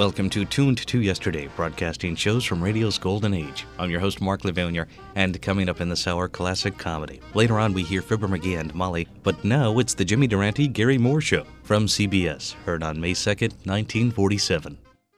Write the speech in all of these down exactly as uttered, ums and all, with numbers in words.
Welcome to Tuned to Yesterday, broadcasting shows from radio's golden age. I'm your host, Mark Levanier, and coming up in this hour, classic comedy. Later on, we hear Fibber McGee and Molly, but now it's the Jimmy Durante, Gary Moore Show from C B S, heard on May second, nineteen forty-seven.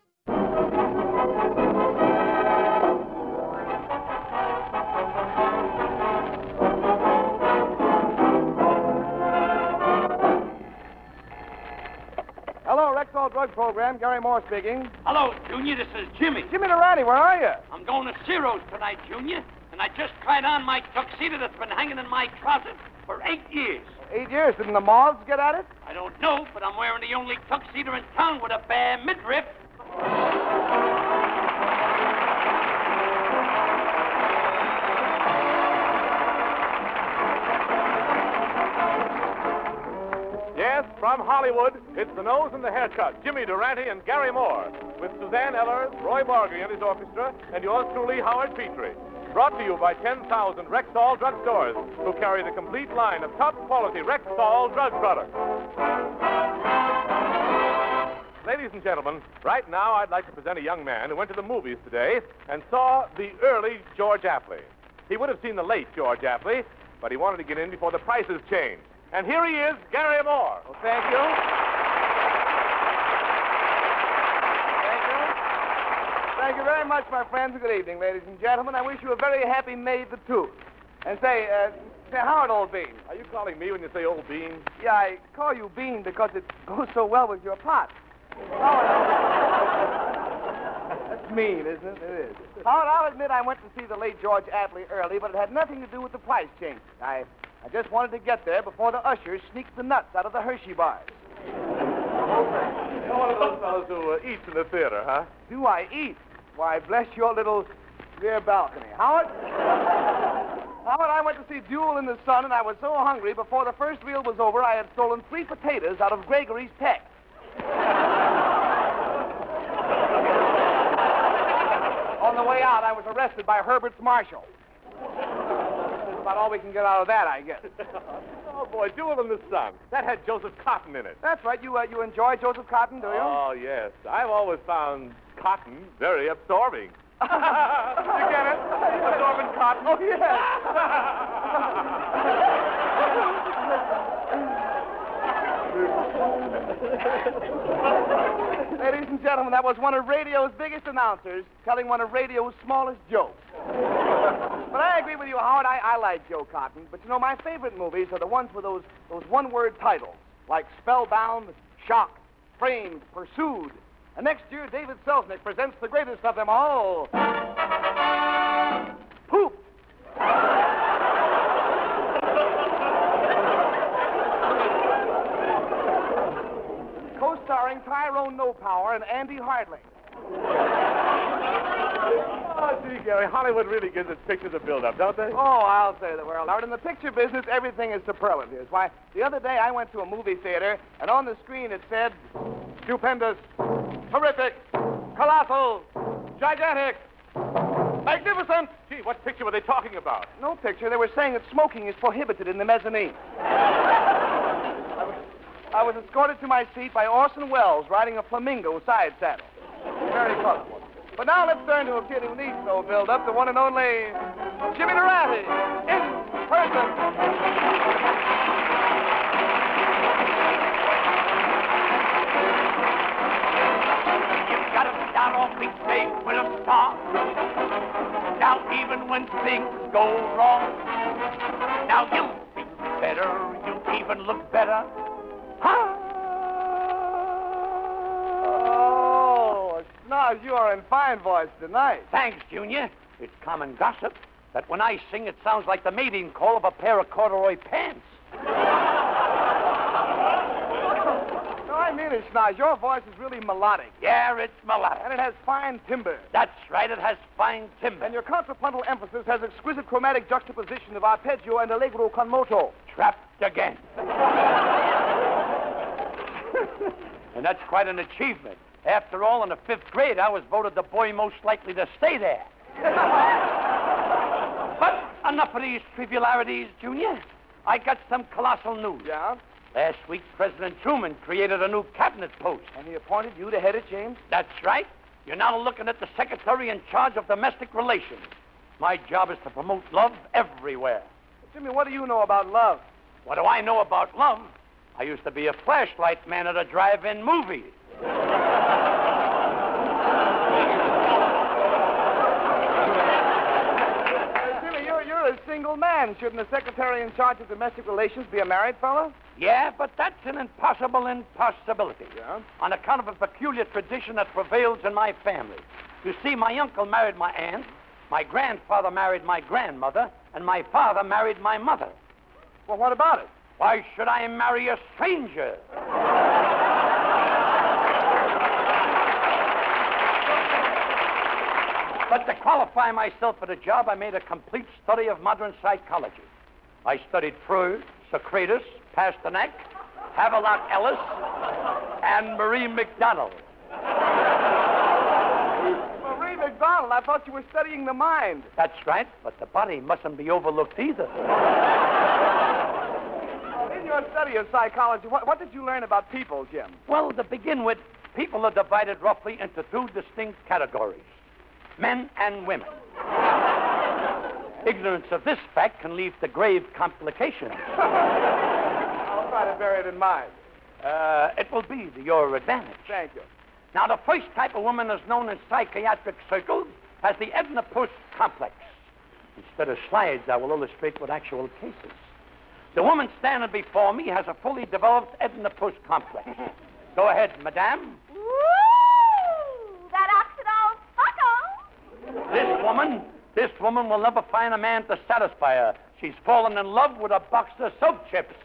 Drug program, Gary Moore speaking. Hello, Junior. This is Jimmy. Jimmy Durante, where are you? I'm going to Ciro's tonight, Junior, and I just tried on my tuxedo that's been hanging in my closet for eight years. Eight years? Didn't the moths get at it? I don't know, but I'm wearing the only tuxedo in town with a bare midriff. From Hollywood, it's the nose and the haircut, Jimmy Durante and Gary Moore, with Suzanne Ellers, Roy Bargy and his orchestra, and yours truly, Howard Petrie. Brought to you by ten thousand Rexall drugstores, who carry the complete line of top-quality Rexall drug products. Ladies and gentlemen, right now I'd like to present a young man who went to the movies today and saw the early George Apley. He would have seen the late George Apley, but he wanted to get in before the prices changed. And here he is, Gary Moore. Well, thank you. Thank you. Thank you very much, my friends. Good evening, ladies and gentlemen. I wish you a very happy May the tooth. And say, uh, say, Howard, old bean. Are you calling me when you say old bean? Yeah, I call you Bean because it goes so well with your pot. Howard, that's mean, isn't it? It is. Howard, I'll admit I went to see the late George Apley early, but it had nothing to do with the price change. I... I just wanted to get there before the ushers sneaked the nuts out of the Hershey bars. You're one of those fellows who uh, eats in the theater, huh? Do I eat? Why, bless your little rear balcony. Howard? Howard, I went to see Duel in the Sun, and I was so hungry, before the first reel was over, I had stolen three potatoes out of Gregory's Peck. On the way out, I was arrested by Herbert's marshal. About all we can get out of that, I guess. Oh, boy, Duel in the Sun. That had Joseph Cotton in it. That's right. You uh, you enjoy Joseph Cotton, do you? Oh, yes. I've always found Cotton very absorbing. You get it? Absorbing cotton? Oh, yes. Ladies and gentlemen, that was one of radio's biggest announcers telling one of radio's smallest jokes. But I agree with you, Howard. I, I like Joe Cotton. But, you know, my favorite movies are the ones with those, those one-word titles, like Spellbound, Shocked, Framed, Pursued. And next year, David Selznick presents the greatest of them all, Poop. Co-starring Tyrone Nopower and Andy Hardling. Oh, gee, Gary, Hollywood really gives its pictures a build-up, don't they? Oh, I'll say the world. Howard, in the picture business, everything is superlatives. Why, the other day I went to a movie theater, and on the screen it said, stupendous, terrific, colossal, gigantic, magnificent. Gee, what picture were they talking about? No picture. They were saying that smoking is prohibited in the mezzanine. I was, I was escorted to my seat by Orson Welles riding a flamingo side saddle. Very colorful. But now let's turn to a kid who needs no build-up, the one and only Jimmy Durante, in person. You've got to start off each day with a star. Now, even when things go wrong, now you'll be better, you'll even look better. Huh? Snaz, you are in fine voice tonight. Thanks, Junior. It's common gossip that when I sing, it sounds like the mating call of a pair of corduroy pants. No, I mean it, Snaz. Your voice is really melodic. Yeah, it's melodic. And it has fine timbre. That's right, it has fine timbre. And your contrapuntal emphasis has exquisite chromatic juxtaposition of arpeggio and allegro con moto. Trapped again. And that's quite an achievement. After all, in the fifth grade, I was voted the boy most likely to stay there. But enough of these trivialities, Junior. I got some colossal news. Yeah? Last week, President Truman created a new cabinet post. And he appointed you to head it, James? That's right. You're now looking at the secretary in charge of domestic relations. My job is to promote love everywhere. Jimmy, what do you know about love? What do I know about love? I used to be a flashlight man at a drive-in movie. Jimmy, you're, you're a single man. Shouldn't the secretary in charge of domestic relations be a married fellow? Yeah, but that's an impossible impossibility. Yeah? On account of a peculiar tradition that prevails in my family. You see, my uncle married my aunt, my grandfather married my grandmother, and my father married my mother. Well, what about it? Why should I marry a stranger? But to qualify myself for the job, I made a complete study of modern psychology. I studied Freud, Socrates, Pasternak, Havelock Ellis, and Marie McDonald. Marie McDonald, I thought you were studying the mind. That's right, but the body mustn't be overlooked either. In your study of psychology, what, what did you learn about people, Jim? Well, to begin with, people are divided roughly into two distinct categories, men and women. Ignorance of this fact can lead to grave complications. I'll try to bear it in mind. Uh, it will be to your advantage. Thank you. Now, the first type of woman is known in psychiatric circles as the Oedipus complex. Instead of slides, I will illustrate with actual cases. The woman standing before me has a fully developed Oedipus complex. Go ahead, madame. Ooh, that oxidol photo. This woman, this woman will never find a man to satisfy her. She's fallen in love with a box of soap chips.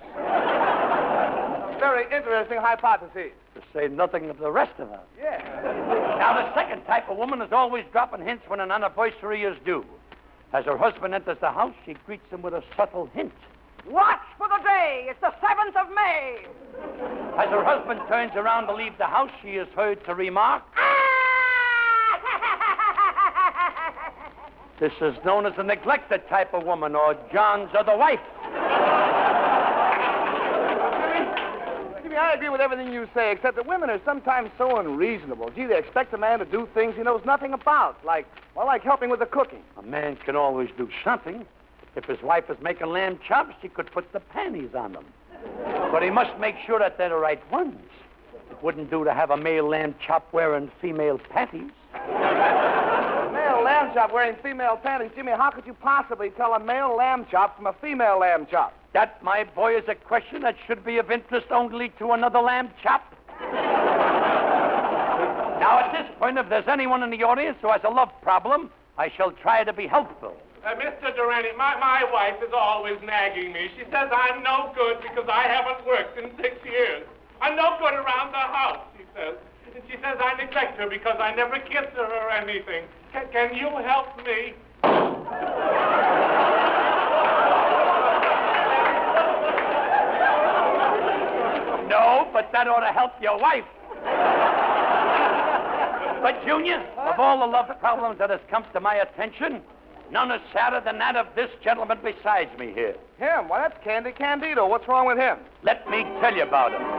Very interesting hypothesis. To say nothing of the rest of her. Yeah. Now, the second type of woman is always dropping hints when an anniversary is due. As her husband enters the house, she greets him with a subtle hint. Watch for the day. It's the seventh of May. As her husband turns around to leave the house, she is heard to remark, this is known as a neglected type of woman, or John's other wife. Jimmy, I agree with everything you say, except that women are sometimes so unreasonable. Gee, they expect a man to do things he knows nothing about, like, well, like helping with the cooking. A man can always do something. If his wife is making lamb chops, he could put the panties on them. But he must make sure that they're the right ones. It wouldn't do to have a male lamb chop wearing female panties. Male lamb chop wearing female panties. Jimmy, how could you possibly tell a male lamb chop from a female lamb chop? That, my boy, is a question that should be of interest only to another lamb chop. Now, at this point, if there's anyone in the audience who has a love problem, I shall try to be helpful. Uh, Mister Durante, my, my wife is always nagging me. She says I'm no good because I haven't worked in six years. I'm no good around the house, she says. And she says I neglect her because I never kiss her or anything. Can, can you help me? No, but that ought to help your wife. But, Junior, of all the love problems that has come to my attention, none is sadder than that of this gentleman besides me here. Him? Why, that's Candy Candido. What's wrong with him? Let me tell you about him.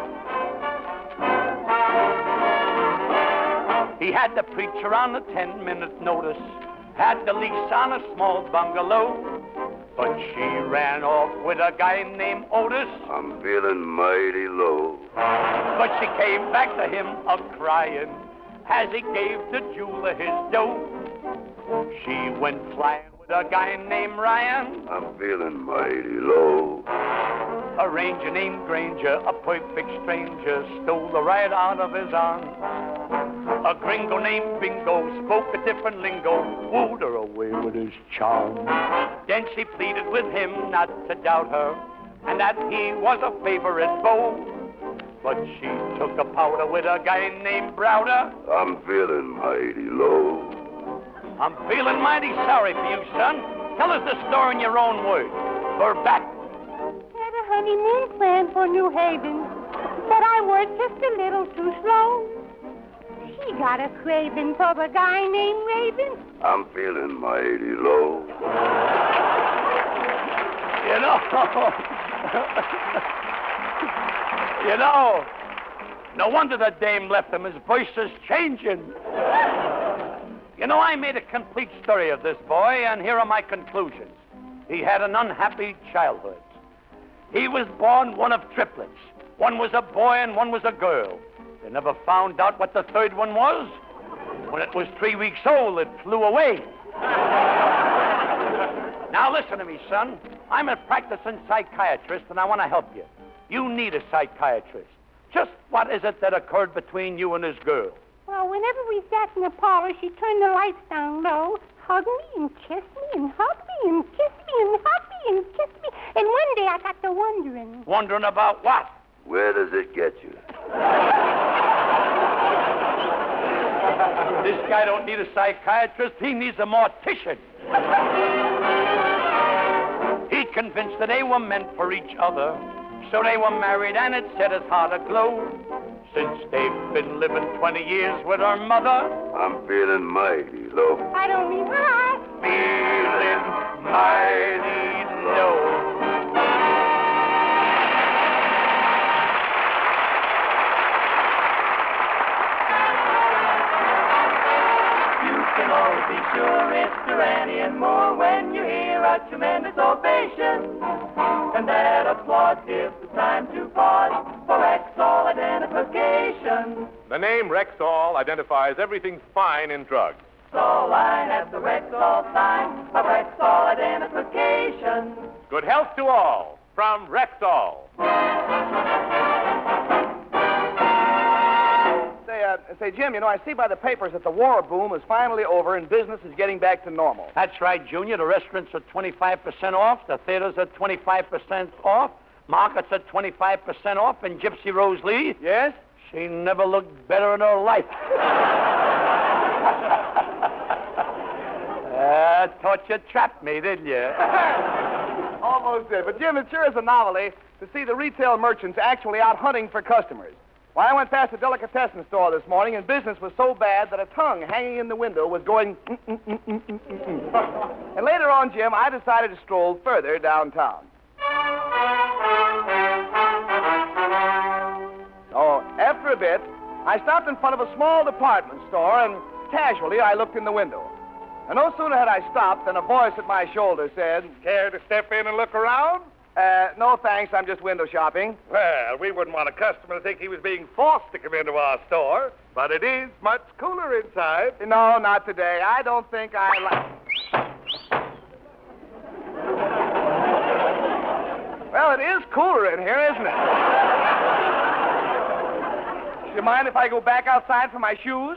He had the preacher on a ten-minute notice, had the lease on a small bungalow, but she ran off with a guy named Otis. I'm feeling mighty low. But she came back to him a-crying as he gave the jeweler his dough. She went flying with a guy named Ryan. I'm feeling mighty low. A ranger named Granger, a perfect stranger, stole her right out of his arms. A gringo named Bingo spoke a different lingo, wooed her away with his charm. Then she pleaded with him not to doubt her, and that he was a favorite beau. But she took a powder with a guy named Browder. I'm feeling mighty low. I'm feeling mighty sorry for you, son. Tell us the story in your own words. We're back. Had a honeymoon plan for New Haven, but I worked just a little too slow. She got a craving for the guy named Raven. I'm feeling mighty low. You know, You know, no wonder the dame left him. His voice is changing. You know, I made a complete story of this boy, and here are my conclusions. He had an unhappy childhood. He was born one of triplets. One was a boy and one was a girl. They never found out what the third one was. When it was three weeks old, it flew away. Now listen to me, son. I'm a practicing psychiatrist, and I want to help you. You need a psychiatrist. Just what is it that occurred between you and this girl? Well, whenever we sat in the parlor, she turned the lights down low, hugged me and kissed me and hugged me and kissed me and hugged me and kissed me. And one day I got to wondering. Wondering about what? Where does it get you? This guy don't need a psychiatrist. He needs a mortician. He convinced that they were meant for each other. So they were married, and it set his heart aglow. Since they've been living twenty years with her mother, I'm feeling mighty low. I don't mean high. feeling mighty low. You can always be sure it's Durante and Moore when you hear a tremendous ovation. And that applause gives the time to pause for Rexall identification. The name Rexall identifies everything fine in drugs. So line at the Rexall sign of Rexall identification. Good health to all from Rexall. Say, uh, say, Jim, you know, I see by the papers that the war boom is finally over and business is getting back to normal. That's right, Junior. The restaurants are twenty-five percent off. The theaters are twenty-five percent off. Markets are twenty-five percent off. And Gypsy Rose Lee, Yes? she never looked better in her life. uh, thought you trapped me, didn't you? Almost did. But, Jim, it sure is a novelty to see the retail merchants actually out hunting for customers. Why, I went past a delicatessen store this morning, and business was so bad that a tongue hanging in the window was going... Mm, mm, mm, mm, mm, mm, mm. And later on, Jim, I decided to stroll further downtown. So, after a bit, I stopped in front of a small department store, and casually I looked in the window. And no sooner had I stopped than a voice at my shoulder said, Care to step in and look around? uh, no thanks, I'm just window shopping. Well, we wouldn't want a customer to think he was being forced to come into our store, but it is much cooler inside. No, not today. I don't think I like... Well, it is cooler in here, isn't it? Do you mind if I go back outside for my shoes?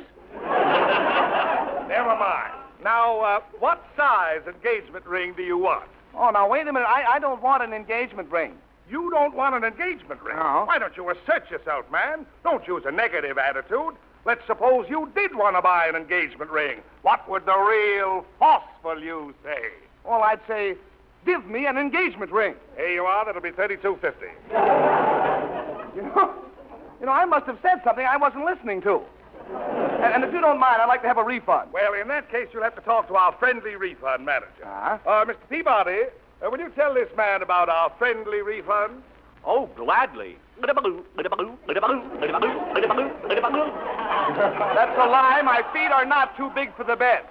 Never mind. Now, uh, what size engagement ring do you want? Oh, now, wait a minute. I, I don't want an engagement ring. You don't want an engagement ring? No. Why don't you assert yourself, man? Don't use a negative attitude. Let's suppose you did want to buy an engagement ring. What would the real forceful you say? Well, I'd say, give me an engagement ring. Here you are. That'll be thirty-two fifty. You know, you know, I must have said something I wasn't listening to. And, and if you don't mind, I'd like to have a refund. Well, in that case, you'll have to talk to our friendly refund manager. Uh-huh. Uh, Mister Peabody, uh, will you tell this man about our friendly refund? Oh, gladly. That's a lie. My feet are not too big for the bed.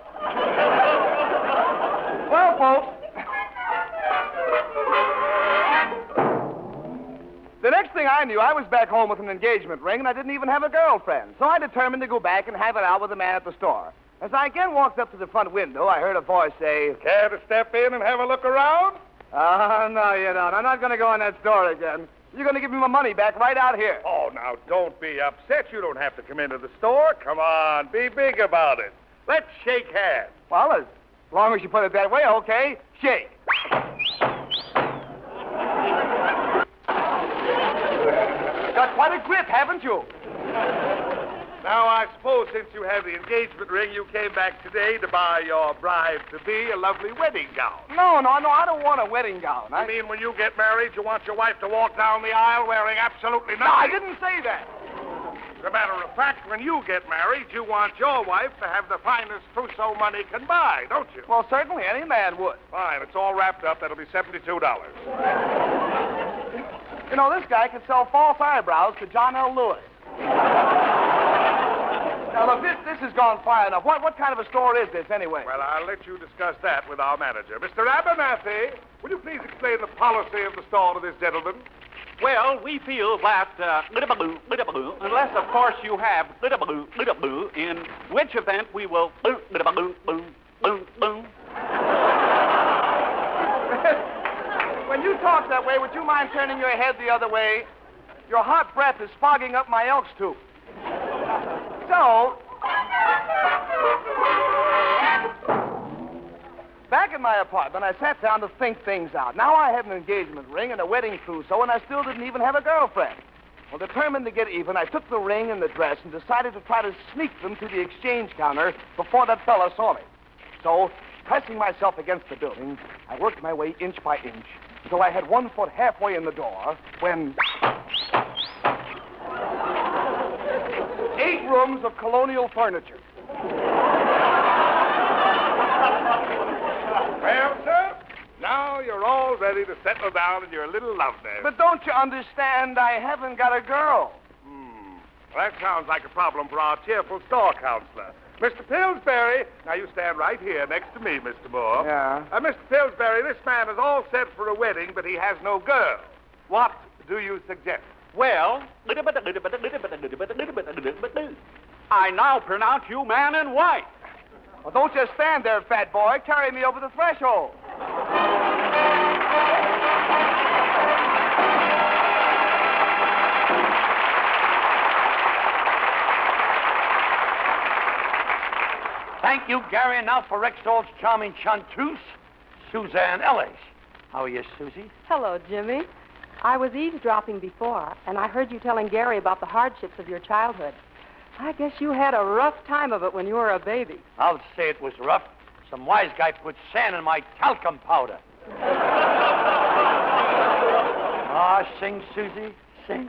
Well, folks, the next thing I knew, I was back home with an engagement ring, and I didn't even have a girlfriend. So I determined to go back and have it out with the man at the store. As I again walked up to the front window, I heard a voice say, Care to step in and have a look around? Oh, no, you don't. I'm not going to go in that store again. You're going to give me my money back right out here. Oh, now, don't be upset. You don't have to come into the store. Come on, be big about it. Let's shake hands. Well, as long as you put it that way, okay. Shake. Got quite a grip, haven't you? Now, I suppose since you have the engagement ring, you came back today to buy your bride-to-be a lovely wedding gown. No, no, no, I don't want a wedding gown. I I mean, when you get married, you want your wife to walk down the aisle wearing absolutely nothing? No, I didn't say that. As a matter of fact, when you get married, you want your wife to have the finest trousseau money can buy, don't you? Well, certainly, any man would. Fine, it's all wrapped up. That'll be seventy-two dollars. You know, this guy could sell false eyebrows to John L. Lewis. Now, look, this, this has gone far enough. What, what kind of a store is this, anyway? Well, I'll let you discuss that with our manager. Mister Abernathy, will you please explain the policy of the store to this gentleman? Well, we feel that, uh, unless, of course, you have, in which event we will, When you talk that way, would you mind turning your head the other way? Your hot breath is fogging up my Elks tooth. So, back in my apartment, I sat down to think things out. Now I had an engagement ring and a wedding trousseau, and I still didn't even have a girlfriend. Well, determined to get even, I took the ring and the dress and decided to try to sneak them to the exchange counter before that fella saw me. So, pressing myself against the building, I worked my way inch by inch until I had one foot halfway in the door when... Eight rooms of colonial furniture. Well, sir, now you're all ready to settle down in your little love nest. But don't you understand, I haven't got a girl. Hmm. Well, that sounds like a problem for our cheerful store counselor. Mister Pillsbury, now you stand right here next to me, Mister Moore. Yeah? Uh, Mister Pillsbury, this man is all set for a wedding, but he has no girl. What do you suggest? well, I now pronounce you man and wife. Well, don't just stand there, fat boy. Carry me over the threshold. Thank you, Gary. And now for Rexall's charming chanteuse, Suzanne Ellis. How are you, Susie? Hello, Jimmy. I was eavesdropping before, and I heard you telling Gary about the hardships of your childhood. I guess you had a rough time of it when you were a baby. I'll say it was rough. Some wise guy put sand in my talcum powder. Ah, sing, Susie, sing.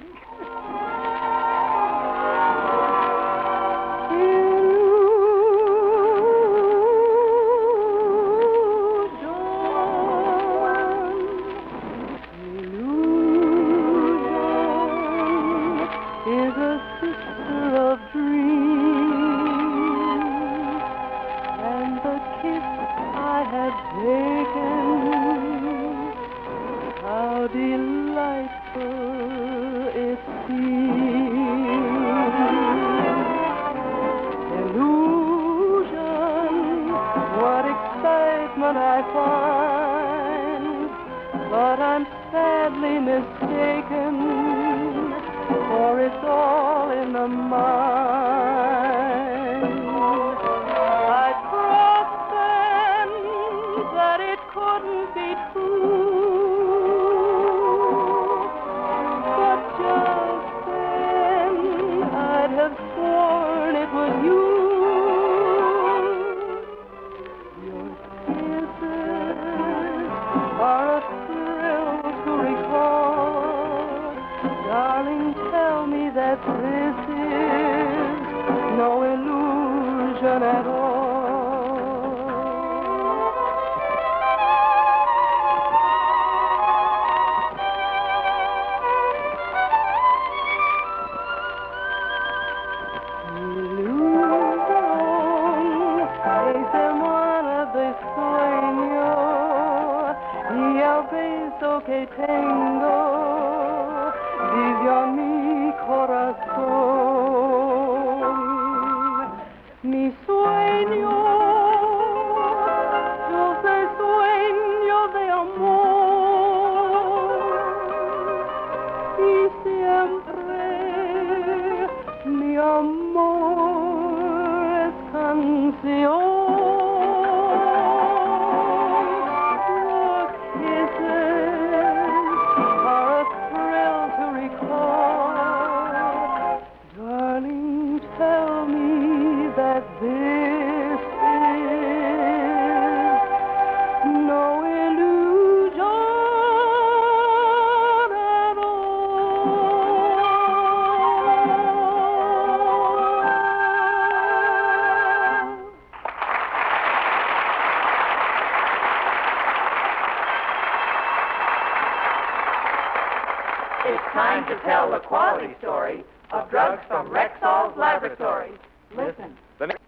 Drugs from Rexall's Laboratories. Listen. The next...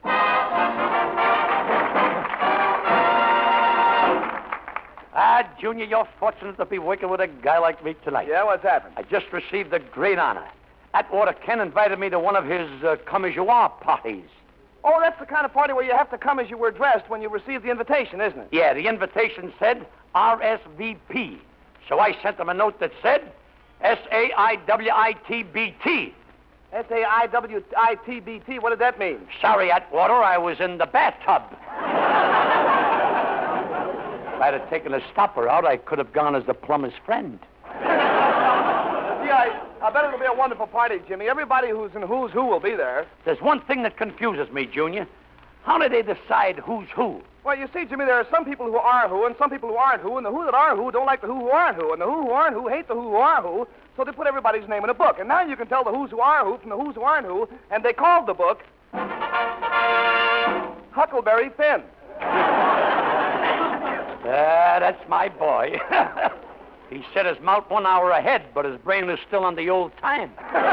Ah, Junior, you're fortunate to be working with a guy like me tonight. Yeah, what's happened? I just received a great honor. Atwater Ken invited me to one of his uh, come as you are parties. Oh, that's the kind of party where you have to come as you were dressed when you receive the invitation, isn't it? Yeah, the invitation said R S V P. So I sent him a note that said S A I W I T B T. S A I W I T B T, what did that mean? Sorry, Atwater, I was in the bathtub. If I'd have taken a stopper out, I could have gone as the plumber's friend. Yeah, I, I bet it'll be a wonderful party, Jimmy. Everybody who's in Who's Who will be there. There's one thing that confuses me, Junior. How do they decide who's who? Well, you see, Jimmy, there are some people who are who and some people who aren't who, and the who that are who don't like the who who aren't who, and the who who aren't who hate the who who are who, so they put everybody's name in a book. And now you can tell the who's who are who from the who's who aren't who, and they called the book Huckleberry Finn. Ah, that's my boy. He set his mouth one hour ahead, but his brain is still on the old time.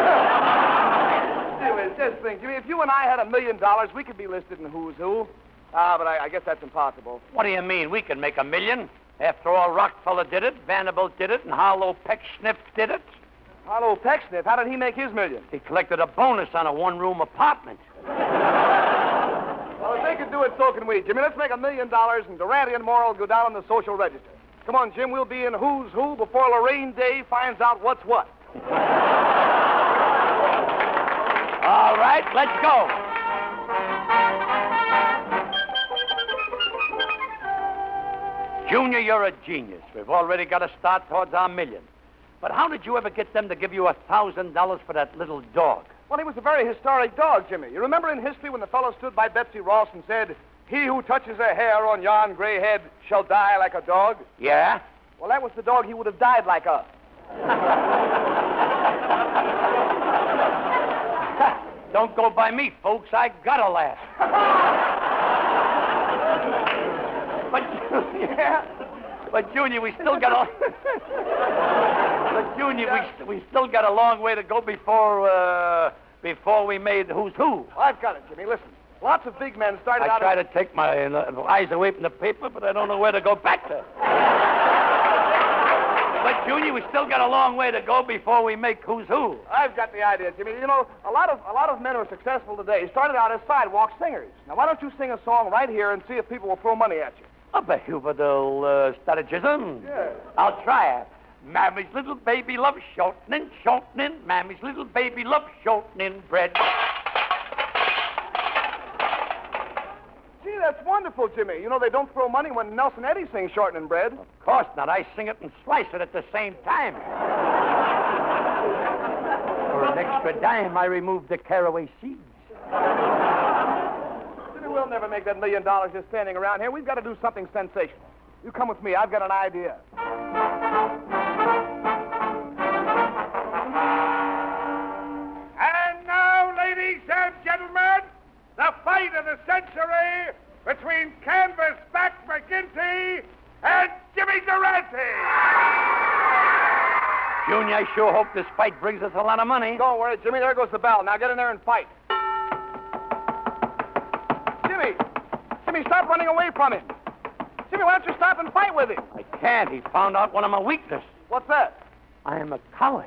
Jimmy, just think, Jimmy, if you and I had a million dollars, we could be listed in Who's Who. Ah, but I, I guess that's impossible. What do you mean? We can make a million. After all, Rockefeller did it, Vanderbilt did it, and Harlow Pecksniff did it. Harlow Pecksniff, how did he make his million? He collected a bonus on a one-room apartment. Well, if they could do it, so can we. Jimmy, let's make a million dollars, and Durante and Moore will go down on the social register. Come on, Jim, we'll be in Who's Who before Lorraine Day finds out what's what. All right, let's go. Junior, you're a genius. We've already got a start towards our million. But how did you ever get them to give you a thousand dollars for that little dog? Well, he was a very historic dog, Jimmy. You remember in history when the fellow stood by Betsy Ross and said, "He who touches a hair on yon gray head shall die like a dog"? Yeah? Well, that was the dog he would have died like a. Don't go by me, folks. I gotta laugh. But, yeah, but Junior, we still got a... But Junior, we, we still got a long way to go before, uh, before we made Who's Who. I've got it, Jimmy. Listen. Lots of big men started I out... try as... to take my uh, eyes away from the paper, but I don't know where to go back to. But, Junior, we still got a long way to go before we make Who's Who. I've got the idea, Jimmy. You know, a lot of a lot of men who are successful today started out as sidewalk singers. Now, why don't you sing a song right here and see if people will throw money at you? A behavioral uh, strategism. Yeah. I'll try it. Mammy's little baby loves shortening, shortening. Mammy's little baby loves shortening bread. Gee, that's wonderful, Jimmy. You know, they don't throw money when Nelson Eddy sings Shortening Bread. Of course not. I sing it and slice it at the same time. For an extra dime, I remove the caraway seeds. Jimmy, we'll never make that million dollars just standing around here. We've got to do something sensational. You come with me. I've got an idea. And now, ladies and gentlemen, the fight of the century between Canvasback McGinty and Jimmy Durante. Junior, I sure hope this fight brings us a lot of money. Don't worry, Jimmy. There goes the bell. Now get in there and fight. Jimmy! Jimmy, stop running away from him. Jimmy, why don't you stop and fight with him? I can't. He found out one of my weaknesses. What's that? I am a coward.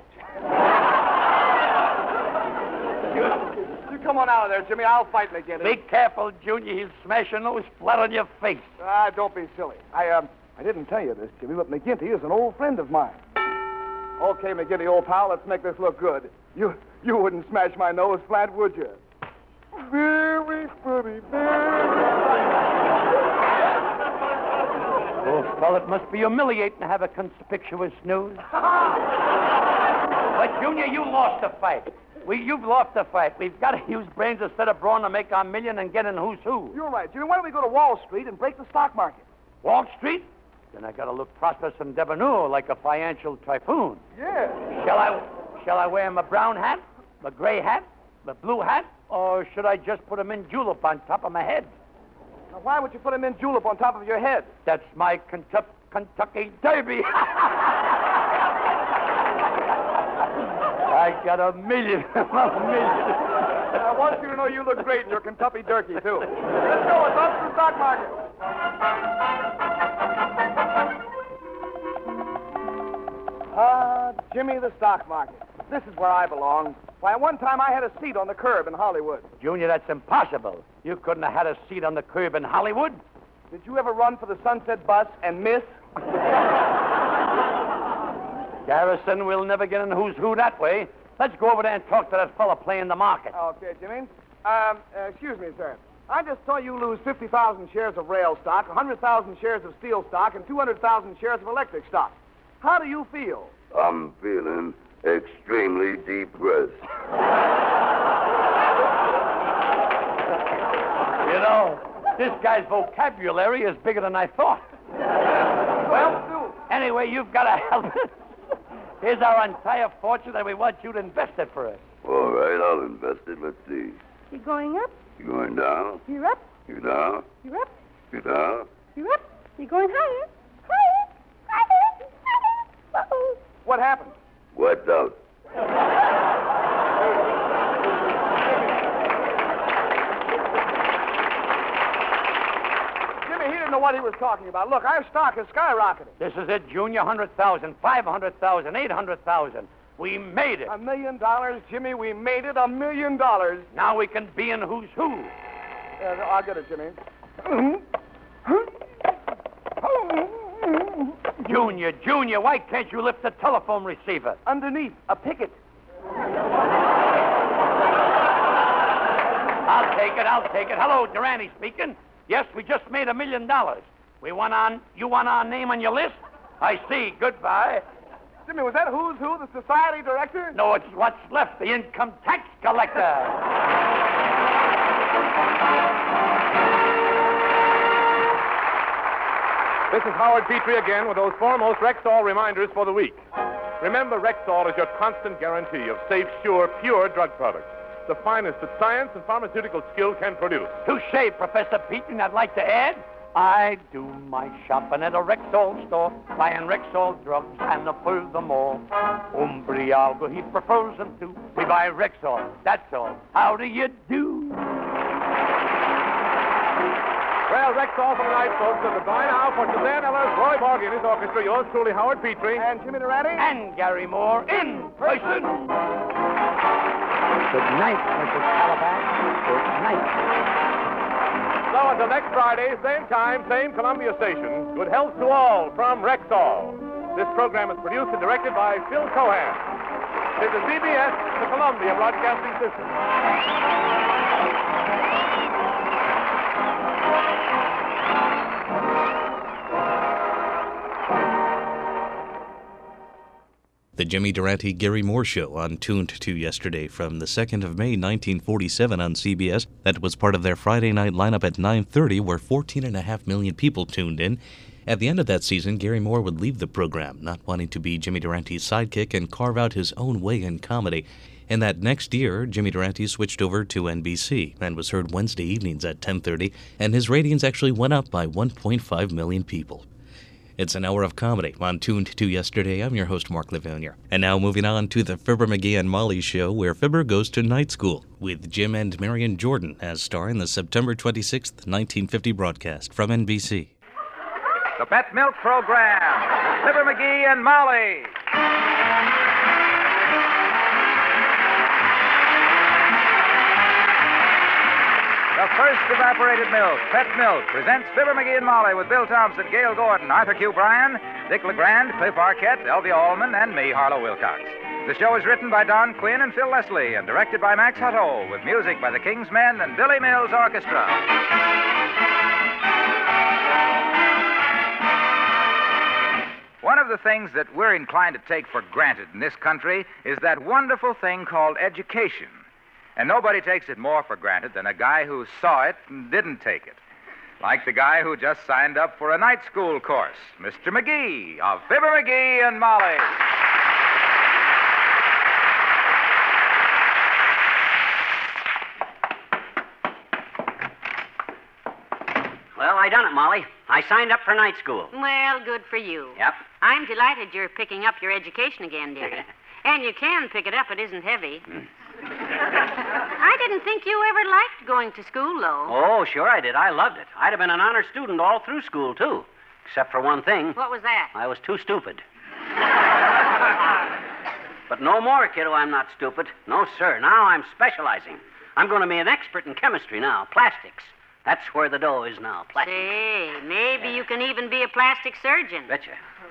You come on out of there, Jimmy. I'll fight McGinty. Be careful, Junior. He'll smash your nose flat on your face. Ah, don't be silly. I, um, I didn't tell you this, Jimmy, but McGinty is an old friend of mine. Okay, McGinty, old pal, let's make this look good. You, you wouldn't smash my nose flat, would you? Very funny, very Oh, well, it must be humiliating to have a conspicuous nose. But, Junior, you lost the fight. We, you've lost the fight. We've got to use brains instead of brawn to make our million and get in Who's Who. You're right, Jimmy. Why don't we go to Wall Street and break the stock market? Wall Street? Then I got to look prosperous and debonair like a financial typhoon. Yeah. Shall I, shall I wear my brown hat, my gray hat, my blue hat, or should I just put them in julep on top of my head? Now, why would you put him in julep on top of your head? That's my Kentucky, Kentucky Derby. I I got a million. a million. I want you to know you look great in your Kentucky jerky, too. Let's go. It's up to the stock market. Ah, Jimmy, the stock market. This is where I belong. Why, at one time I had a seat on the curb in Hollywood. Junior, that's impossible. You couldn't have had a seat on the curb in Hollywood. Did you ever run for the Sunset bus and miss? Garrison, we'll never get in Who's Who that way. Let's go over there and talk to that fella playing the market. Okay, Jimmy. Um, uh, excuse me, sir. I just saw you lose fifty thousand shares of rail stock, one hundred thousand shares of steel stock, and two hundred thousand shares of electric stock. How do you feel? I'm feeling extremely depressed. You know, this guy's vocabulary is bigger than I thought. Well, do. Anyway, you've got to help us. Here's our entire fortune, and we want you to invest it for us. All right, I'll invest it. Let's see. You're going up, You going down? you're up, You down? you're up, You down? you're up. You're going higher, higher, higher, higher. Uh-oh. What happened? Wiped out. Jimmy, he didn't know what he was talking about. Look, our stock has skyrocketed. This is it, Junior. one hundred thousand, five hundred thousand, eight hundred thousand. We made it. A million dollars, Jimmy. We made it. A million dollars. Now we can be in Who's Who. Uh, I'll get it, Jimmy. Junior, Junior, why can't you lift the telephone receiver? Underneath, a picket. I'll take it, I'll take it. Hello, Durante speaking. Yes, we just made a million dollars. We want on, you want our name on your list? I see. Goodbye. Jimmy, was that Who's Who, the society director? No, it's what's left, the income tax collector. This is Howard Petrie again with those foremost Rexall reminders for the week. Remember, Rexall is your constant guarantee of safe, sure, pure drug products. The finest that science and pharmaceutical skill can produce. Touche, Professor Petrie. I'd like to add, I do my shopping at a Rexall store, buying Rexall drugs, and furthermore, Umbrialgo, he prefers them too. We buy Rexall, that's all. How do you do? Well, Rexall for the night, folks. And goodbye now for Suzanne Ellers, Roy Borg and his orchestra, yours truly, Howard Petrie. And Jimmy Durante. And Gary Moore in person. Good night, Missus Calabash. Good night. So until next Friday, same time, same Columbia station. Good health to all from Rexall. This program is produced and directed by Phil Cohan. This is C B S, the Columbia Broadcasting System. The Jimmy Durante Gary Moore Show on Tuned to yesterday from the second of May, nineteen forty-seven on C B S. That was part of their Friday night lineup at nine thirty, where fourteen and a half million people tuned in. At the end of that season, Gary Moore would leave the program, not wanting to be Jimmy Durante's sidekick and carve out his own way in comedy. In that next year, Jimmy Durante switched over to N B C and was heard Wednesday evenings at ten thirty, and his ratings actually went up by one point five million people. It's an hour of comedy on Tuned to Yesterday. I'm your host, Mark Levanier. And now moving on to the Fibber McGee and Molly Show, where Fibber goes to night school with Jim and Marion Jordan as star in the September twenty-sixth, nineteen fifty broadcast from N B C. The Pet Milk Program, Fibber McGee and Molly. The first evaporated milk, Pet Milk, presents Fibber McGee and Molly with Bill Thompson, Gail Gordon, Arthur Q. Bryan, Dick LeGrand, Cliff Arquette, Elvia Allman, and me, Harlow Wilcox. The show is written by Don Quinn and Phil Leslie and directed by Max Hutto, with music by the King's Men and Billy Mills Orchestra. One of the things that we're inclined to take for granted in this country is that wonderful thing called education. And nobody takes it more for granted than a guy who saw it and didn't take it. Like the guy who just signed up for a night school course, Mister McGee of Fibber McGee and Molly. Well, I done it, Molly. I signed up for night school. Well, good for you. Yep. I'm delighted you're picking up your education again, dearie. And you can pick it up. It isn't heavy. Mm. I didn't think you ever liked going to school, though. Oh, sure I did. I loved it. I'd have been an honor student all through school, too. Except for one thing. What was that? I was too stupid. But no more, kiddo, I'm not stupid. No, sir. Now I'm specializing. I'm going to be an expert in chemistry now. Plastics. That's where the dough is now. Plastics. Say, maybe you can even be a plastic surgeon. Betcha.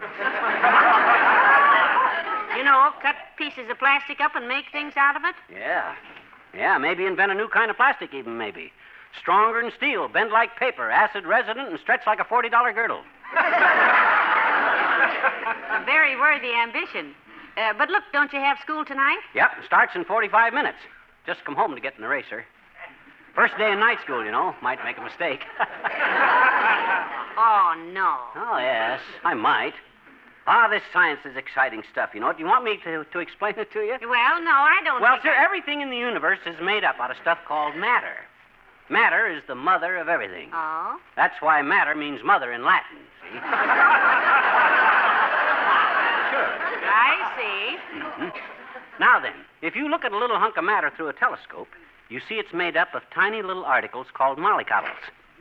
You know, cut pieces of plastic up and make things out of it? Yeah. Yeah, maybe invent a new kind of plastic even, maybe. Stronger than steel, bend like paper, acid resident, and stretch like a forty dollar girdle. A very worthy ambition. Uh, but look, don't you have school tonight? Yep, it starts in forty-five minutes. Just come home to get in the racer. First day in night school, you know. Might make a mistake. Oh, no. Oh, yes, I might. Ah, this science is exciting stuff, you know. Do you want me to, to explain it to you? Well, no, I don't Well, think sir, I... everything in the universe is made up out of stuff called matter. Matter is the mother of everything. Oh? That's why matter means mother in Latin, see? I see. Mm-hmm. Now then, if you look at a little hunk of matter through a telescope, you see it's made up of tiny little articles called mollycoddles,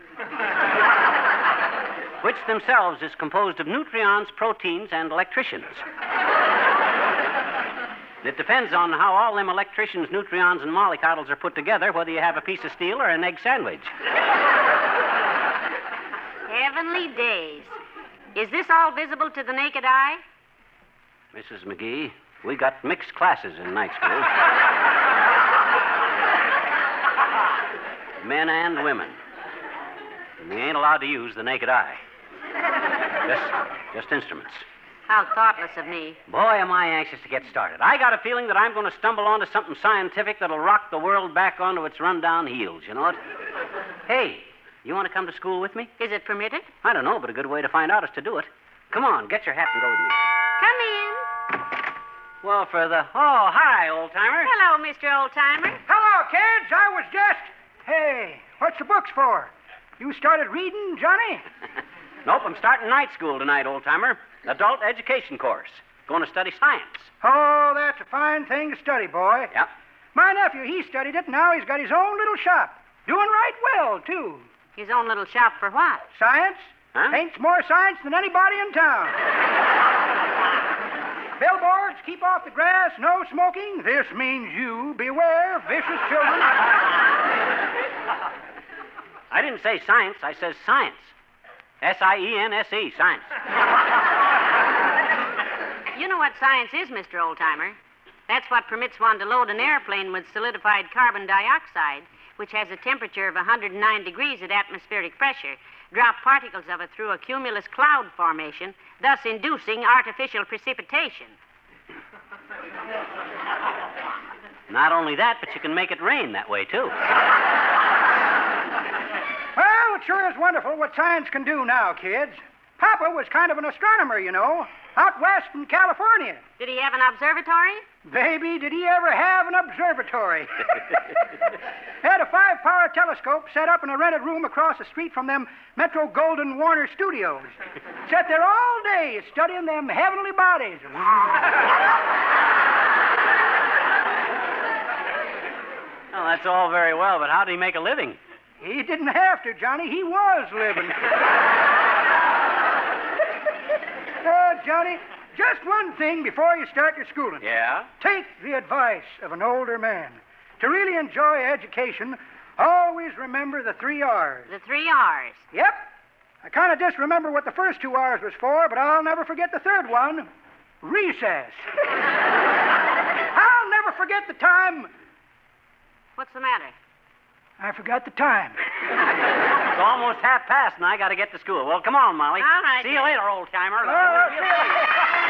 which themselves is composed of neutrons, proteins, and electricians. It depends on how all them electricians, neutrons, and mollycoddles are put together, whether you have a piece of steel or an egg sandwich. Heavenly days. Is this all visible to the naked eye? Missus McGee, we got mixed classes in night school. Men and women. And we ain't allowed to use the naked eye. Just, just instruments. How thoughtless of me. Boy, am I anxious to get started. I got a feeling that I'm going to stumble onto something scientific that'll rock the world back onto its run-down heels, you know what? Hey, you want to come to school with me? Is it permitted? I don't know, but a good way to find out is to do it. Come on, get your hat and go with me. Come in. Well, for the... Oh, hi, old-timer. Hello, Mister Old-Timer. Hello, kids. I was just... Hey, what's the books for? You started reading, Johnny? Nope, I'm starting night school tonight, old-timer. Adult education course. Going to study science. Oh, that's a fine thing to study, boy. Yep. My nephew, he studied it, and now he's got his own little shop. Doing right well, too. His own little shop for what? Science. Huh? Paints more science than anybody in town. Billboards, keep off the grass, no smoking. This means you. Beware, vicious children. I didn't say science, I says science. S I E N S E, science. You know what science is, Mister Oldtimer? That's what permits one to load an airplane with solidified carbon dioxide, which has a temperature of one hundred nine degrees at atmospheric pressure, drop particles of it through a cumulus cloud formation, thus inducing artificial precipitation. Not only that, but you can make it rain that way, too. Well, it sure is wonderful what science can do now, kids. Papa was kind of an astronomer, you know, out west in California. Did he have an observatory? Baby, did he ever have an observatory? Had a five-power telescope set up in a rented room across the street from them Metro Golden Warner studios. Sat there all day studying them heavenly bodies. Well, that's all very well, but how did he make a living? He didn't have to, Johnny. He was living. Oh, Johnny, just one thing before you start your schooling. Yeah? Take the advice of an older man. To really enjoy education, always remember the three R's. The three R's? Yep. I kind of just remember what the first two R's was for, but I'll never forget the third one. Recess. I'll never forget the time... What's the matter? I forgot the time. It's almost half past, and I got to get to school. Well, come on, Molly. All right. See you later, old-timer. Oh, see you later.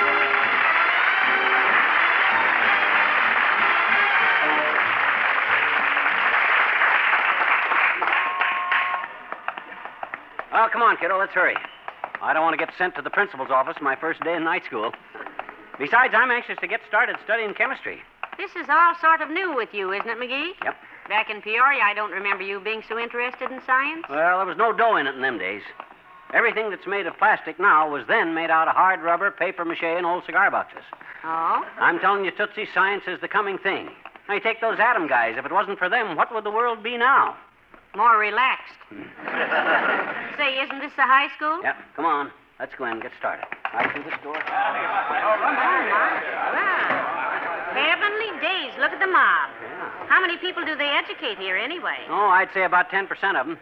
Well, come on, kiddo. Let's hurry. I don't want to get sent to the principal's office my first day in night school. Besides, I'm anxious to get started studying chemistry. This is all sort of new with you, isn't it, McGee? Yep. Back in Peoria, I don't remember you being so interested in science. Well, there was no dough in it in them days. Everything that's made of plastic now was then made out of hard rubber, paper mache, and old cigar boxes. Oh? I'm telling you, Tootsie, science is the coming thing. Now, you take those atom guys. If it wasn't for them, what would the world be now? More relaxed. Say, isn't this the high school? Yep. Come on. Let's go in and get started. Right through this door. Come on, Mark. Wow. Heavenly days. Look at the mob. Yeah. How many people do they educate here anyway? Oh, I'd say about ten percent of them.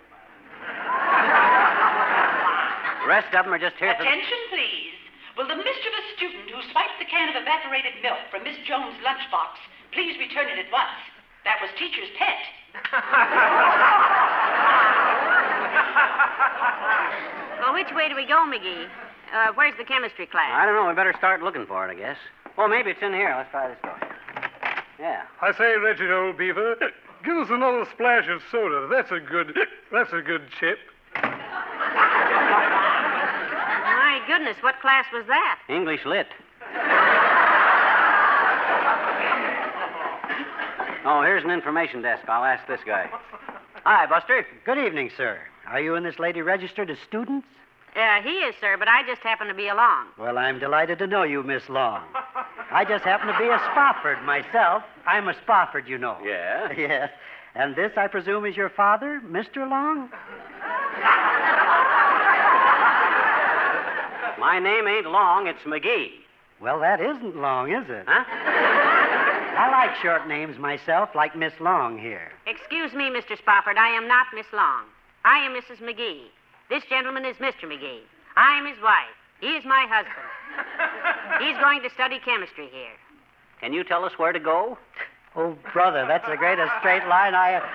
The rest of them are just here for... Attention, please. Will the mischievous student who swiped the can of evaporated milk from Miss Jones' lunchbox please return it at once? That was teacher's pet. Well, which way do we go, McGee? Uh, where's the chemistry class? I don't know. We better start looking for it, I guess. Well, maybe it's in here. Let's try this door. Yeah. I say, Reggie, old beaver, give us another splash of soda. That's a good, that's a good chip. My goodness, what class was that? English lit. Oh, here's an information desk. I'll ask this guy. Hi, Buster. Good evening, sir. Are you and this lady registered as students? Uh, he is, sir, but I just happen to be along. Well, I'm delighted to know you, Miss Long. I just happen to be a Spofford myself. I'm a Spofford, you know. Yeah? Yes. And this, I presume, is your father, Mister Long? My name ain't Long, it's McGee. Well, that isn't Long, is it? Huh? I like short names myself, like Miss Long here. Excuse me, Mister Spofford, I am not Miss Long. I am Missus McGee. This gentleman is Mister McGee. I am his wife. He is my husband. He's going to study chemistry here. Can you tell us where to go? Oh, brother, that's the greatest straight line I have...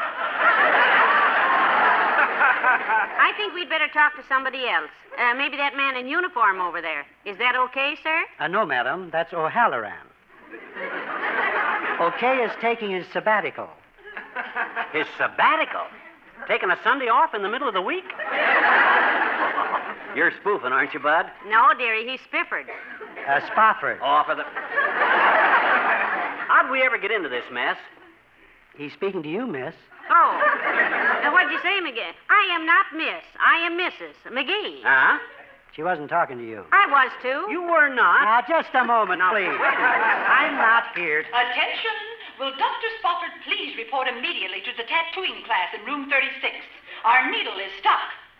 I think we'd better talk to somebody else. Uh, maybe that man in uniform over there. Is that okay, sir? Uh, no, madam. That's O'Halloran. Okay is taking his sabbatical. His sabbatical? Taking a Sunday off in the middle of the week? You're spoofing, aren't you, Bud? No, dearie, he's Spifford. Uh, Spofford. Oh, for the... How'd we ever get into this mess? He's speaking to you, miss. Oh. Now, what'd you say, McGee? I am not Miss. I am Missus McGee. Huh? She wasn't talking to you. I was, too. You were not. Now, just a moment, Now, please. wait a minute. I'm not here. Attention! Will Doctor Spofford please report immediately to the tattooing class in room thirty-six? Our needle is stuck.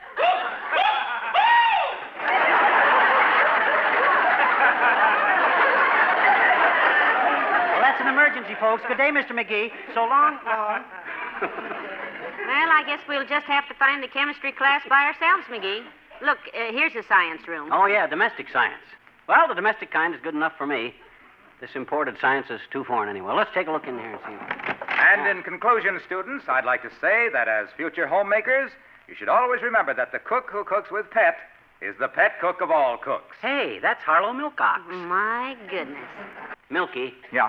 Well, that's an emergency, folks. Good day, Mister McGee. So long, long. Well, I guess we'll just have to find the chemistry class by ourselves, McGee. Look, uh, here's the science room. Oh, yeah, domestic science. Well, the domestic kind is good enough for me. This imported science is too foreign anyway. Let's take a look in here and see. And in conclusion, students, I'd like to say that as future homemakers, you should always remember that the cook who cooks with pet is the pet cook of all cooks. Hey, that's Harlow Milkox. My goodness. Milky. Yeah?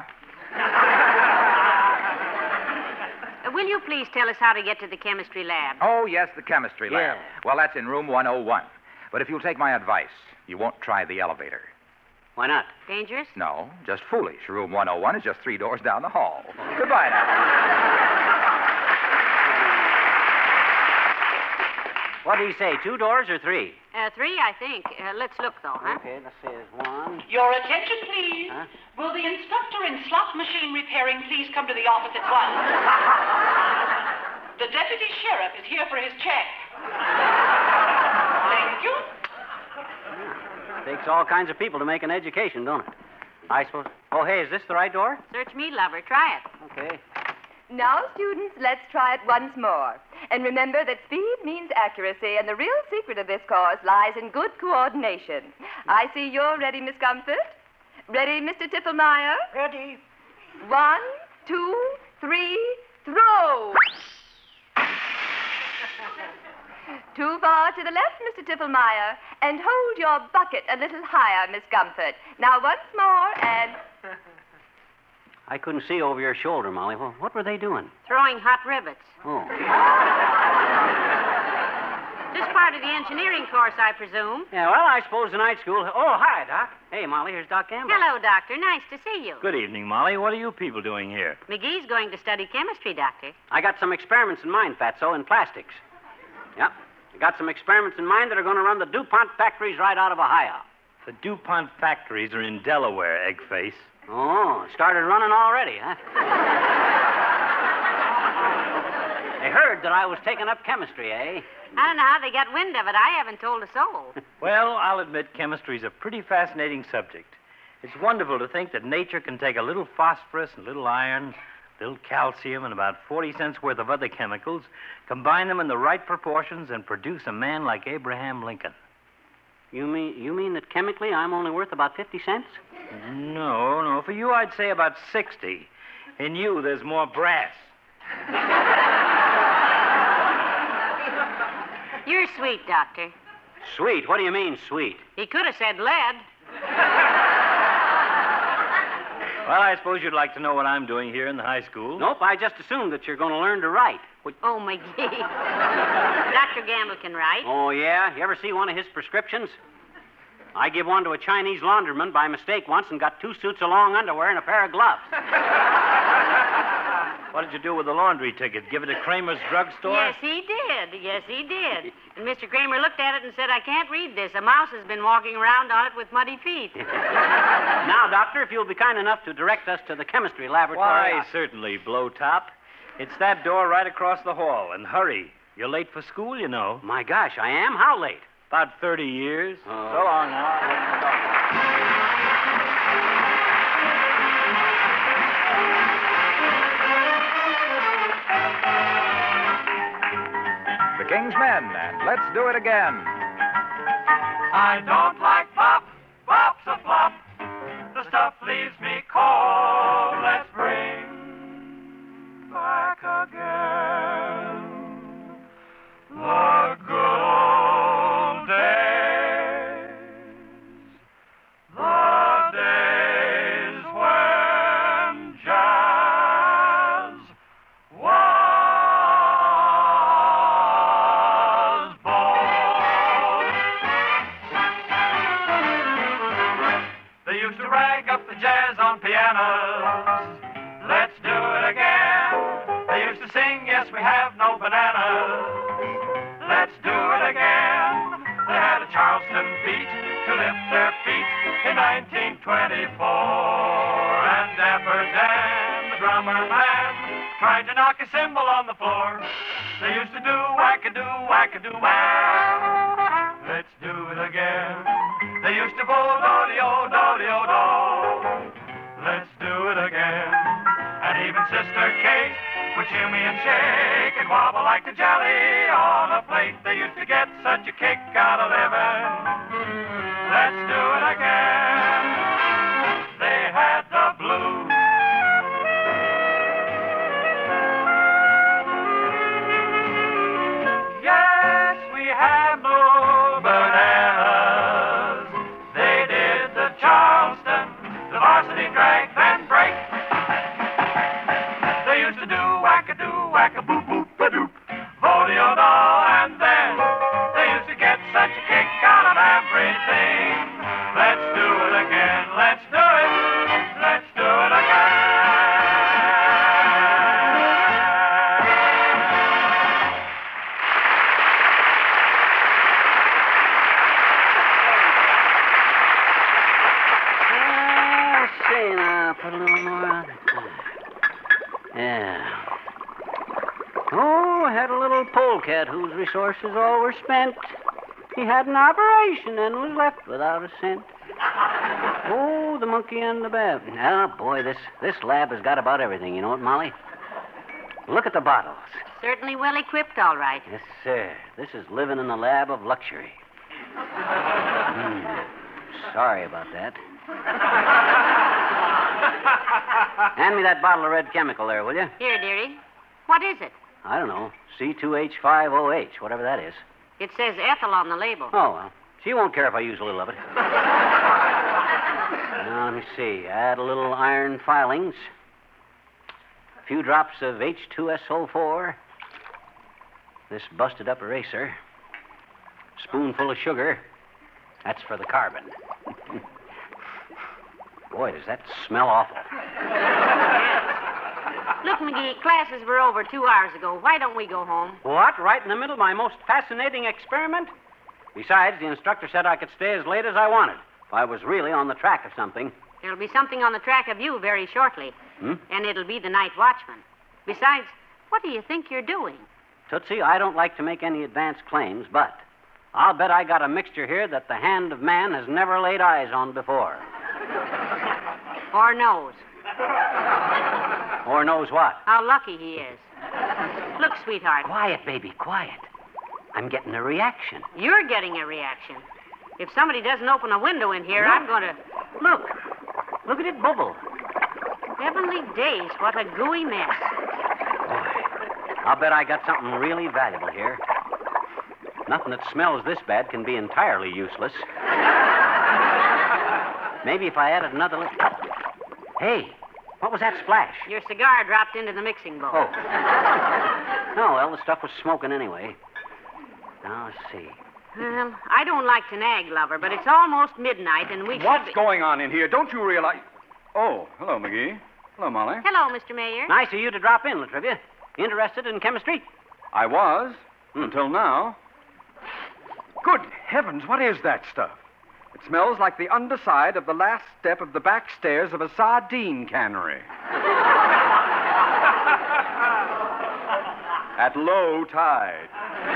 Uh, will you please tell us how to get to the chemistry lab? Oh, yes, the chemistry lab. Yeah. Well, that's in room one oh one. But if you'll take my advice, you won't try the elevator. Why not? Dangerous? No, just foolish. Room one oh one is just three doors down the hall. Goodbye now. What do you say, two doors or three? Uh, three, I think. Uh, let's look, though, huh? Okay, let's see. There's one. Your attention, please. Huh? Will the instructor in slot machine repairing please come to the office at once? The deputy sheriff is here for his check. Thank you. Takes all kinds of people to make an education, don't it? I suppose. Oh, hey, is this the right door? Search me, lover. Try it. Okay. Now, students, let's try it once more. And remember that speed means accuracy, and the real secret of this course lies in good coordination. I see you're ready, Miss Comfort. Ready, Mister Tippelmeyer? Ready. One, two, three, throw! Too far to the left, Mister Tippelmeyer, and hold your bucket a little higher, Miss Comfort. Now, once more, and... I couldn't see over your shoulder, Molly. Well, what were they doing? Throwing hot rivets. Oh. Just part of the engineering course, I presume. Yeah, well, I suppose the night school... Oh, hi, Doc. Hey, Molly, here's Doc Campbell. Hello, Doctor. Nice to see you. Good evening, Molly. What are you people doing here? McGee's going to study chemistry, Doctor. I got some experiments in mind, Fatso, in plastics. Yep. I got some experiments in mind that are going to run the DuPont factories right out of Ohio. The DuPont factories are in Delaware, Eggface. Oh, it started running already, huh? They heard that I was taking up chemistry, eh? I don't know how they got wind of it. I haven't told a soul. Well, I'll admit chemistry's a pretty fascinating subject. It's wonderful to think that nature can take a little phosphorus and a little iron, a little calcium, and about forty cents worth of other chemicals, combine them in the right proportions, and produce a man like Abraham Lincoln. You mean you mean that chemically I'm only worth about fifty cents? No, no. For you, I'd say about sixty. In you, there's more brass. You're sweet, Doctor. Sweet? What do you mean, sweet? He could have said lead. Well, I suppose you'd like to know what I'm doing here in the high school. Nope, I just assumed that you're going to learn to write. What... Oh, McGee. Doctor Gamble can write. Oh, yeah? You ever see one of his prescriptions? I give one to a Chinese laundryman by mistake once and got two suits of long underwear and a pair of gloves. What did you do with the laundry ticket? Give it to Kramer's drugstore? Yes, he did. Yes, he did. And Mister Kramer looked at it and said, I can't read this. A mouse has been walking around on it with muddy feet. Now, Doctor, if you'll be kind enough to direct us to the chemistry laboratory. Why, certainly, Blowtop. It's that door right across the hall. And hurry. You're late for school, you know. My gosh, I am? How late? About thirty years. Oh. So long now. The King's Men, and let's do it again. I don't like pop, pop's a flop. The stuff leaves me cold. Let's bring back again the good old days. The days when jazz was born. They used to rag up the jazz on pianos. Let's do it again. They used to sing, yes, we have no bananas. Let's do it again. They had a Charleston beat to lift their feet in nineteen twenty-four. And Dapper Dan, the drummer man, tried to knock a cymbal on the floor. They used to do wackadoo, wackadoo, whack. Let's do it again. They used to bowl do-de-o, do-de-o-do. Let's do it again. And even Sister Kate would shimmy and shake and wobble like the jelly on a plate. They used to get such a kick out of living. Let's do it again. They had the blues. Yes, we had no bananas. They did the Charleston, the varsity drag, then break. They used to do wackadoo, whack-a-boop-boop-a-doop, vo-de-o-do, and then they used to get such a kick out of everything. Let's do it again, let's do it, let's do it again. Let's see now. Put a little more on. Yeah. Oh, I had a little polecat whose resources all were spent. He had an operation and was left without a cent. Oh, the monkey and the bab. Oh, boy, this, this lab has got about everything. You know what, Molly? Look at the bottles. Certainly well equipped, all right. Yes, sir. This is living in the lab of luxury. Hmm. Sorry about that. Hand me that bottle of red chemical there, will you? Here, dearie. What is it? I don't know. C two H five O H, whatever that is. It says ethyl on the label. Oh, well. She won't care if I use a little of it. Now, let me see. Add a little iron filings. A few drops of H two S O four. This busted up eraser. Spoonful of sugar. That's for the carbon. Boy, does that smell awful. Look, McGee, classes were over two hours ago. Why don't we go home? What? Right in the middle of my most fascinating experiment? Besides, the instructor said I could stay as late as I wanted if I was really on the track of something. There'll be something on the track of you very shortly. Hmm? And it'll be the night watchman. Besides, what do you think you're doing? Tootsie, I don't like to make any advance claims, but I'll bet I got a mixture here that the hand of man has never laid eyes on before. Or knows. Or knows what? How lucky he is. Look, sweetheart. Quiet, baby, quiet. I'm getting a reaction. You're getting a reaction. If somebody doesn't open a window in here, I'm going to... Look. Look at it bubble. Heavenly days, what a gooey mess. I'll bet I got something really valuable here. Nothing that smells this bad can be entirely useless. Maybe if I added another little... Hey, what was that splash? Your cigar dropped into the mixing bowl. Oh. Oh, well, the stuff was smoking anyway. Now, let's see. Well, I don't like to nag, lover, but it's almost midnight and we What's should be... going on in here? Don't you realize... Oh, hello, McGee. Hello, Molly. Hello, Mister Mayor. Nice of you to drop in, Latrivia. Interested in chemistry? I was, Hmm. until now. Good heavens, what is that stuff? It smells like the underside of the last step of the back stairs of a sardine cannery. At low tide.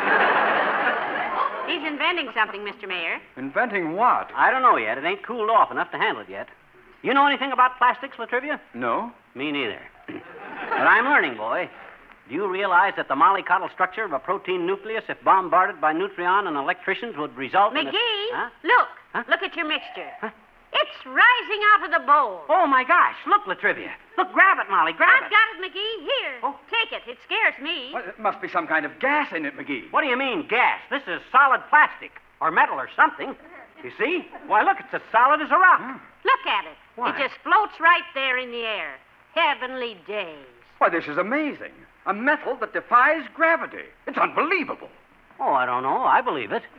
He's inventing something, Mister Mayor. Inventing what? I don't know yet. It ain't cooled off enough to handle it yet. You know anything about plastics, Latrivia? No. Me neither. But I'm learning, boy. Do you realize that the mollycoddle structure of a protein nucleus, if bombarded by neutron and electricians, would result in... McGee, a... Huh? look. Huh? Look at your mixture. It's rising out of the bowl. Oh, my gosh. Look, Latrivia. Look, grab it, Molly. Grab I've it. got it, McGee. Here. Oh. Take it. It scares me. Well, it must be some kind of gas in it, McGee. What do you mean, gas? This is solid plastic, or metal, or something. You see? Why, look, it's as solid as a rock. Hmm. Look at it. Why? It just floats right there in the air. Heavenly days. Why, this is amazing. A metal that defies gravity. It's unbelievable. Oh, I don't know. I believe it.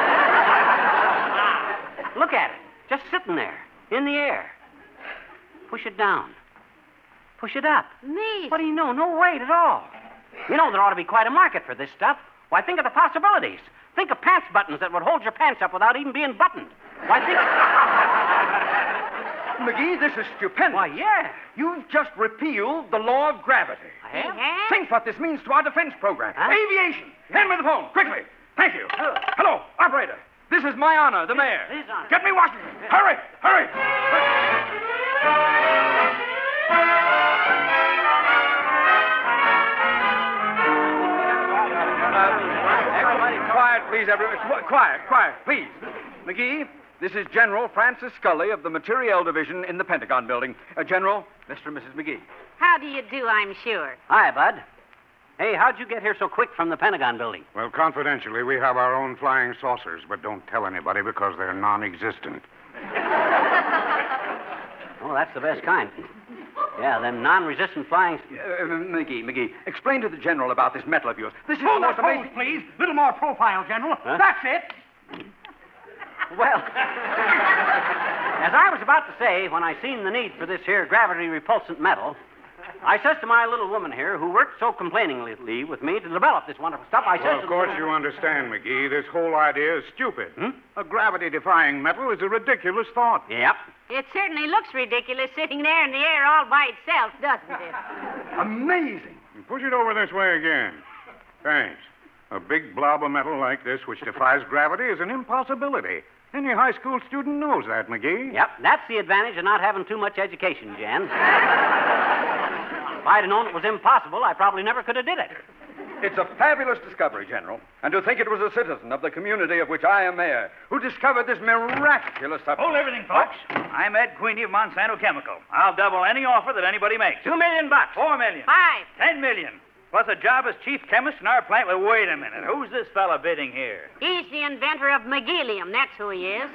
Look at it. Just sitting there, in the air. Push it down. Push it up. Me. What do you know? No weight at all. You know, there ought to be quite a market for this stuff. Why, think of the possibilities. Think of pants buttons that would hold your pants up without even being buttoned. Why, think... McGee, this is stupendous. Why, yeah. You've just repealed the law of gravity. I have? have? Think what this means to our defense program. Huh? Aviation. Hand me the phone, quickly. Thank you. Oh. Hello, operator. This is my honor, the mayor. His honor. Get me Washington. Hurry, hurry. Uh, quiet, please, everyone. Qu- Quiet, quiet, please. McGee, this is General Francis Scully of the Materiel Division in the Pentagon Building. Uh, General, Mister and Missus McGee. How do you do, I'm sure? Hi, Bud. Hey, how'd you get here so quick from the Pentagon building? Well, confidentially, we have our own flying saucers, but don't tell anybody because they're non-existent. Oh, that's the best kind. Yeah, them non-resistant flying... Uh, McGee, McGee, explain to the General about this metal of yours. This is Hold the that most pose, amazing... please. Little more profile, General. Huh? That's it. Well, as I was about to say, when I seen the need for this here gravity-repulsant metal, I says to my little woman here, who worked so complainingly with me to develop this wonderful stuff, I says Well, to of the course little- you understand, McGee. This whole idea is stupid. Hmm? A gravity-defying metal is a ridiculous thought. Yep. It certainly looks ridiculous sitting there in the air all by itself, doesn't it? Amazing. Push it over this way again. Thanks. A big blob of metal like this, which defies gravity, is an impossibility. Any high school student knows that, McGee. Yep, that's the advantage of not having too much education, Jan. If I'd have known it was impossible, I probably never could have did it. It's a fabulous discovery, General. And to think it was a citizen of the community of which I am mayor who discovered this miraculous substance. Hold everything, folks. I'm Ed Queenie of Monsanto Chemical. I'll double any offer that anybody makes. Two million bucks. Four million. Five. Ten million. Plus a job as chief chemist in our plant. Well, wait a minute. Who's this fella bidding here? He's the inventor of McGeelium. That's who he is.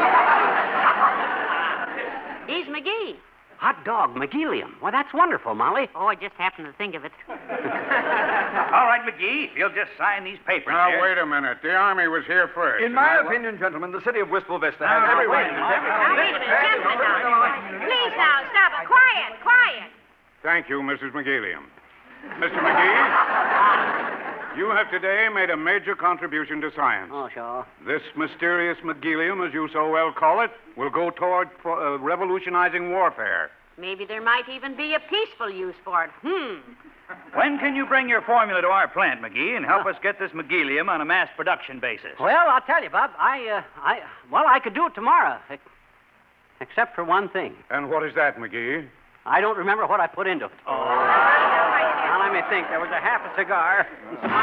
He's McGee. Hot dog, McGeelium. Why, that's wonderful, Molly. Oh, I just happened to think of it. All right, McGee, if you'll just sign these papers Now, here. wait a minute. The Army was here first. In and my I- opinion, gentlemen, the city of Wistful Vista Now, has every wait right a to minute. take- Now, wait a minute, gentlemen, now. Please, now, stop it. Quiet, quiet. Thank you, Missus McGilliam. Mister McGee, you have today made a major contribution to science. Oh, sure. This mysterious McGilliam, as you so well call it, will go toward uh, revolutionizing warfare. Maybe there might even be a peaceful use for it. Hmm. When can you bring your formula to our plant, McGee, and help us get this McGilliam on a mass production basis? Well, I'll tell you, Bob. I, uh, I, well, I could do it tomorrow, ex- except for one thing. And what is that, McGee? I don't remember what I put into it. Oh. Now, let me think. There was a half a cigar and some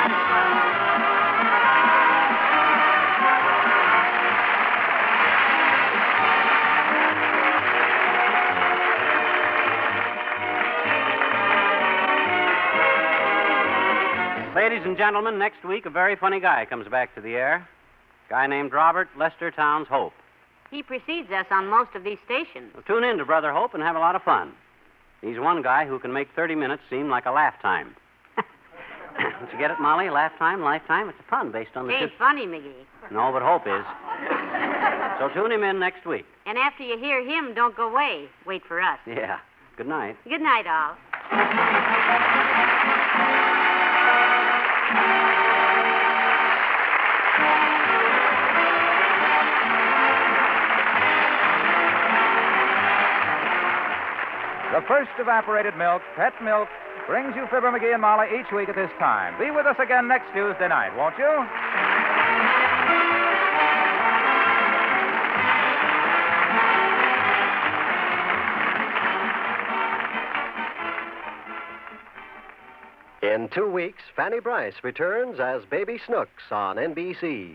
Ladies and gentlemen, next week a very funny guy comes back to the air. A guy named Robert Lester Towns Hope. He precedes us on most of these stations. So tune in to Brother Hope and have a lot of fun. He's one guy who can make thirty minutes seem like a laugh time. Did you get it, Molly? Laugh time, lifetime? It's a pun based on the... Ain't two... funny, McGee. No, but Hope is. So tune him in next week. And after you hear him, don't go away. Wait for us. Yeah. Good night. Good night, all. The first evaporated milk, Pet Milk, brings you Fibber McGee and Molly each week at this time. Be with us again next Tuesday night, won't you? In two weeks, Fanny Bryce returns as Baby Snooks on N B C.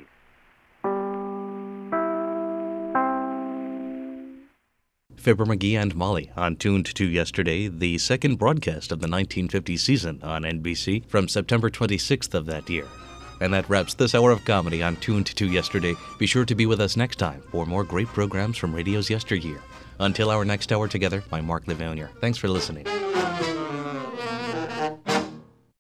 Fibber McGee and Molly on Tuned to Yesterday, the second broadcast of the nineteen fifty season on N B C from September twenty-sixth of that year. And that wraps this hour of comedy on Tuned to Yesterday. Be sure to be with us next time for more great programs from radio's yesteryear. Until our next hour together, I'm Mark Livonier. Thanks for listening.